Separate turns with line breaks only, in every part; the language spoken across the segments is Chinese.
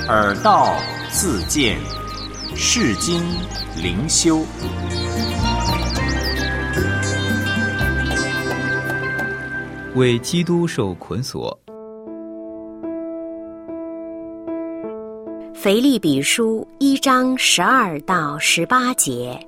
耳道自见，世经灵修。
为基督受捆锁。
腓立比书1章12到18节。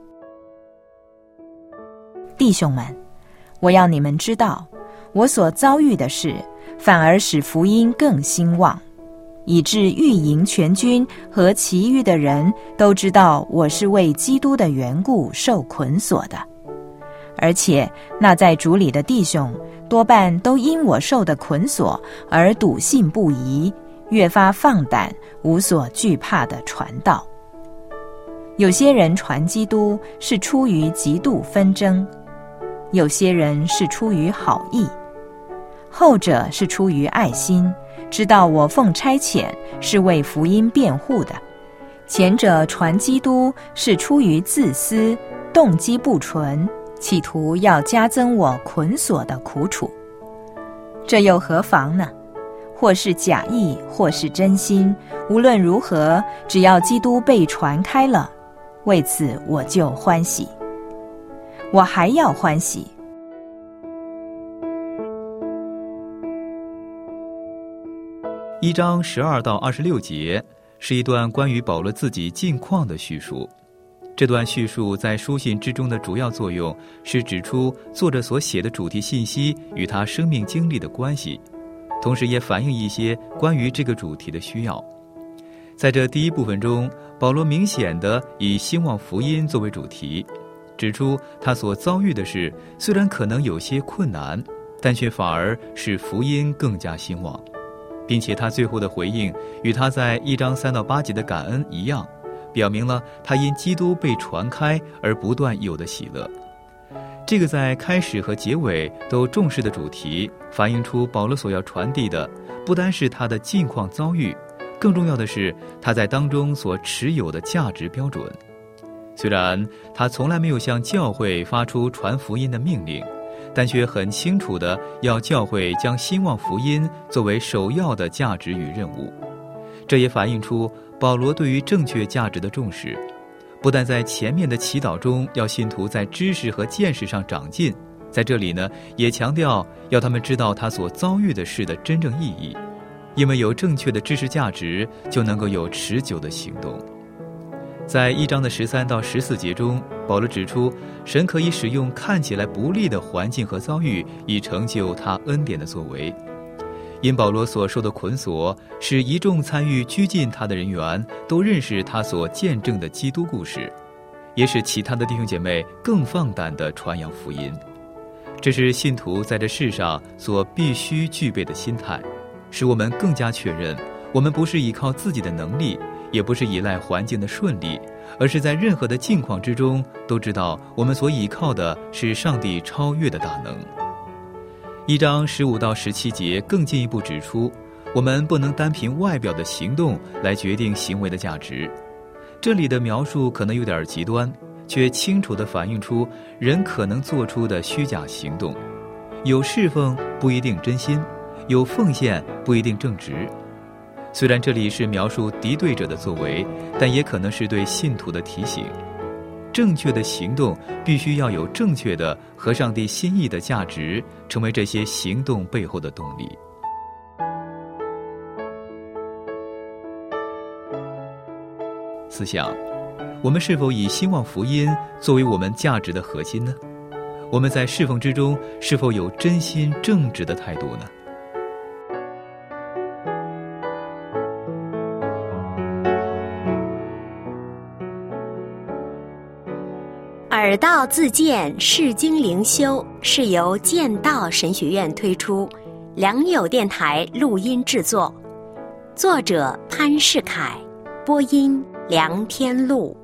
弟兄们，我要你们知道，我所遭遇的事，反而使福音更兴旺，以致御营全军和其余的人都知道我是为基督的缘故受捆锁的。而且那在主里的弟兄，多半都因我受的捆锁而笃信不疑，越发放胆，无所惧怕的传道。有些人传基督是出于嫉妒纷争，有些人是出于好意，后者是出于爱心，知道我奉差遣是为福音辩护的；前者传基督是出于自私，动机不纯，企图要加增我捆锁的苦楚。这又何妨呢？或是假意，或是真心，无论如何，只要基督被传开了，为此我就欢喜。我还要欢喜。
1章12到26节是一段关于保罗自己近况的叙述。这段叙述在书信之中的主要作用是指出作者所写的主题信息与他生命经历的关系，同时也反映一些关于这个主题的需要。在这第一部分中，保罗明显地以兴旺福音作为主题，指出他所遭遇的事虽然可能有些困难，但却反而使福音更加兴旺，并且他最后的回应与他在1章3到8节的感恩一样，表明了他因基督被传开而不断有的喜乐。这个在开始和结尾都重视的主题，反映出保罗所要传递的不单是他的近况遭遇，更重要的是他在当中所持有的价值标准。虽然他从来没有向教会发出传福音的命令，但却很清楚地要教会将兴旺福音作为首要的价值与任务。这也反映出保罗对于正确价值的重视，不但在前面的祈祷中要信徒在知识和见识上长进，在这里呢，也强调要他们知道他所遭遇的事的真正意义，因为有正确的知识价值，就能够有持久的行动。在1章的13到14节中，保罗指出神可以使用看起来不利的环境和遭遇，以成就他恩典的作为。因保罗所受的捆锁，使一众参与拘禁他的人员都认识他所见证的基督故事，也使其他的弟兄姐妹更放胆地传扬福音。这是信徒在这世上所必须具备的心态，使我们更加确认我们不是依靠自己的能力，也不是依赖环境的顺利，而是在任何的境况之中都知道我们所依靠的是上帝超越的大能。1章15到17节更进一步指出，我们不能单凭外表的行动来决定行为的价值。这里的描述可能有点极端，却清楚地反映出人可能做出的虚假行动。有侍奉不一定真心，有奉献不一定正直。虽然这里是描述敌对者的作为，但也可能是对信徒的提醒。正确的行动必须要有正确的合上帝心意的价值，成为这些行动背后的动力。思想，我们是否以兴旺福音作为我们价值的核心呢？我们在侍奉之中是否有真心正直的态度呢？
耳道自荐世经灵修是由剑道神学院推出，良友电台录音制作，作者潘世凯，播音梁天禄。